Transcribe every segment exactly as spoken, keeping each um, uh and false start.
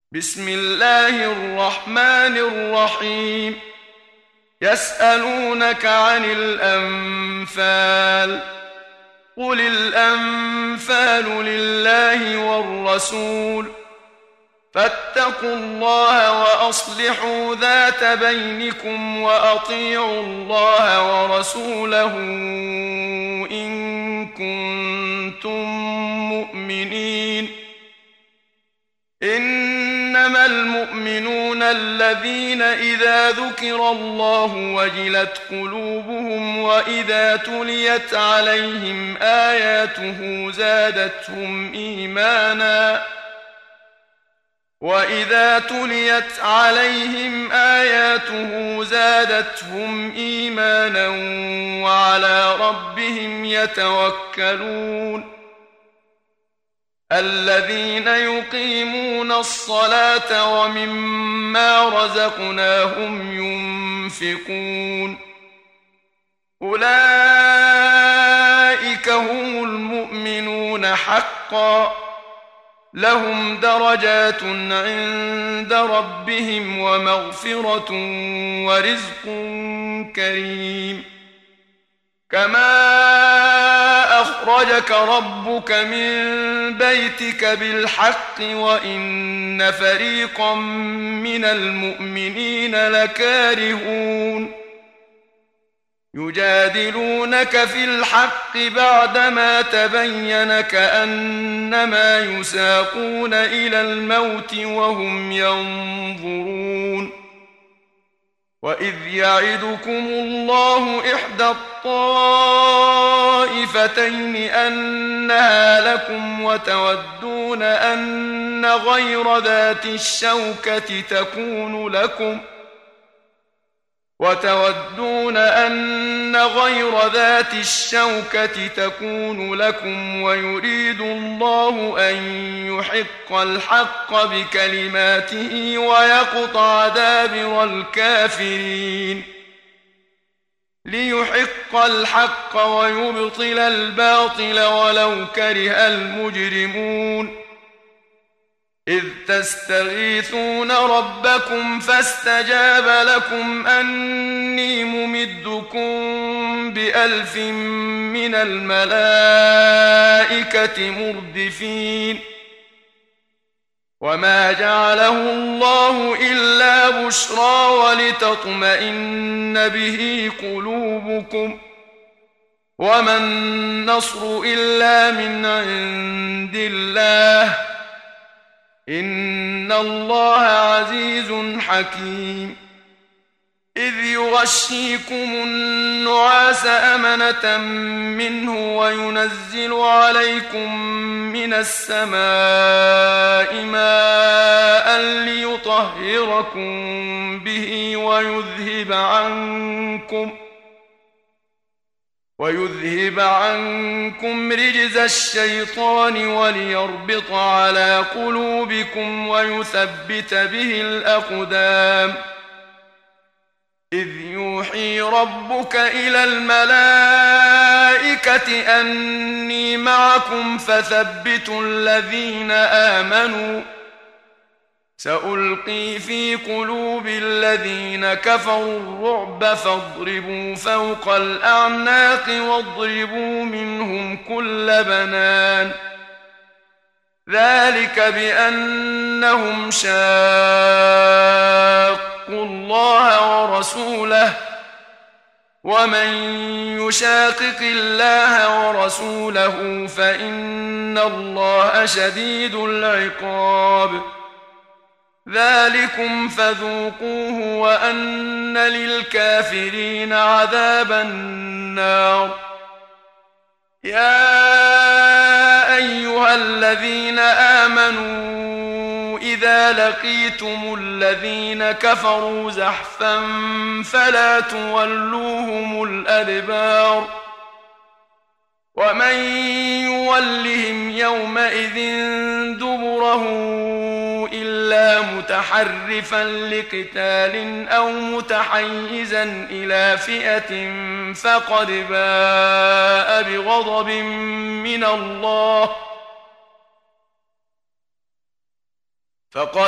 بسم الله الرحمن الرحيم. يسألونك عن الأنفال، قل الأنفال لله والرسول، فاتقوا الله وأصلحوا ذات بينكم وأطيعوا الله ورسوله إن كنتم مؤمنين. إنما المؤمنون الذين إذا ذكر الله وجلت قلوبهم وإذا تليت عليهم آياته زادتهم إيمانا وإذا تليت عليهم آياته زادتهم إيمانا وعلى ربهم يتوكلون. الذين يقيمون الصلاة ومما رزقناهم ينفقون، أولئك هم المؤمنون حقا، لهم درجات عند ربهم ومغفرة ورزق كريم. كما أخرجك ربك من بيتك بالحق وإن فريقا من المؤمنين لكارهون. يجادلونك في الحق بعدما تبين كأنما يساقون إلى الموت وهم ينظرون. وإذ يعدكم الله إحدى الطائفتين أنها لكم وتودون أن غير ذات الشوكة تكون لكم وتودون أن غير ذات الشوكة تكون لكم ويريد الله أن يحق الحق بكلماته ويقطع دابر الكافرين. ليحق الحق ويبطل الباطل ولو كره المجرمون. إذ تستغيثون ربكم فاستجاب لكم أني ممدكم بألف من الملائكة مردفين. وما جعله الله إلا بشرى ولتطمئن به قلوبكم، وما النصر إلا من عند الله، إن الله عزيز حكيم. إذ يغشيكم النعاس أمنة منه وينزل عليكم من السماء ماء ليطهركم به ويذهب عنكم ويذهب عنكم رجز الشيطان وليربط على قلوبكم ويثبت به الأقدام. إذ يوحي ربك إلى الملائكة أني معكم فثبتوا الذين آمنوا، سألقي في قلوب الذين كفروا الرعب فاضربوا فوق الأعناق واضربوا منهم كل بنان. ذلك بأنهم شاقوا الله ورسوله، ومن يشاقق الله ورسوله فإن الله شديد العقاب. ذلكم فذوقوه وأن للكافرين عذاب النار. يا أيها الذين آمنوا إذا لقيتم الذين كفروا زحفا فلا تولوهم الأدبار، ومن يولهم يومئذ دبره إلا متحرفا لقتال أو متحيزا إلى فئة فقد باء بغضب من الله فقد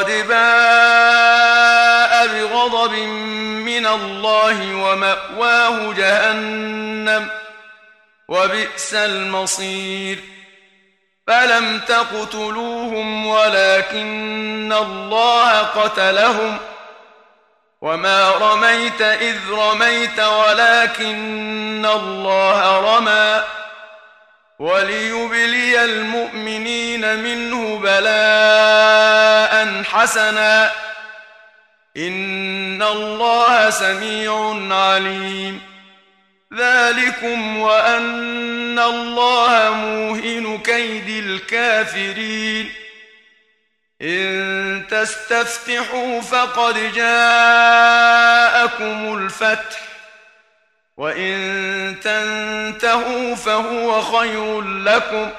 باء بغضب من الله ومأواه جهنم وبئس المصير فلم تقتلوهم ولكن الله قتلهم وما رميت إذ رميت ولكن الله رمى وليبلي المؤمنين منه بلاء حسنا إن الله سميع عليم ذلكم وأن الله موهن كيد الكافرين إن تستفتحوا فقد جاءكم الفتح وإن تنتهوا فهو خير لكم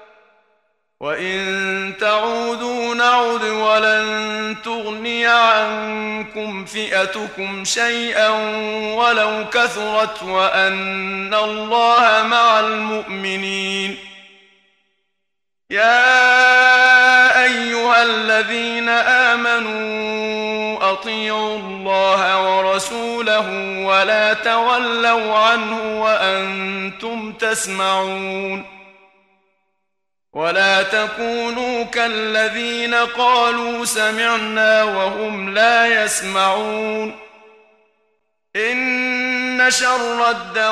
وإن تعودوا نعد ولن تغني عنكم فئتكم شيئا ولو كثرت وأن الله مع المؤمنين يا أيها الذين آمنوا أطيعوا الله ورسوله ولا تولوا عنه وأنتم تسمعون ولا تكونوا كالذين قالوا سمعنا وهم لا يسمعون إن شر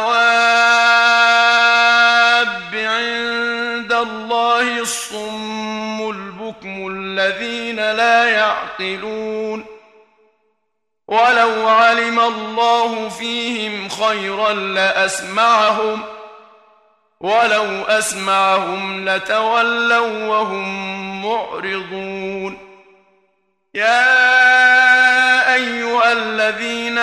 الدواب عند الله الصم البكم الذين لا يعقلون ولو علم الله فيهم خيرا لأسمعهم ولو أسمعهم لتولوا وهم معرضون يا أيها الذين